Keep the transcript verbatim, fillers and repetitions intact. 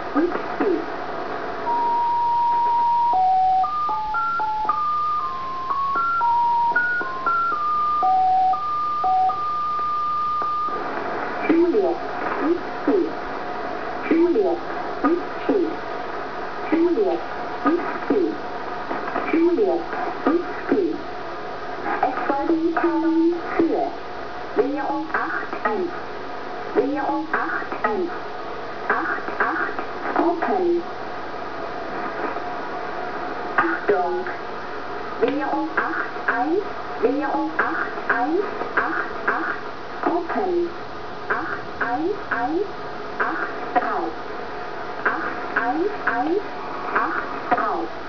Rückzug. Juliet, Rückzug. Juliet, Rückzug. Juliet, Rückzug. Juliet, Rückzug. Es folgen Mitteilungen für Währung acht eins. Währung acht eins. acht acht Open. Achtung! Währung acht eins. Währung acht eins. acht acht Open. acht eins eins. acht drei. acht eins eins. acht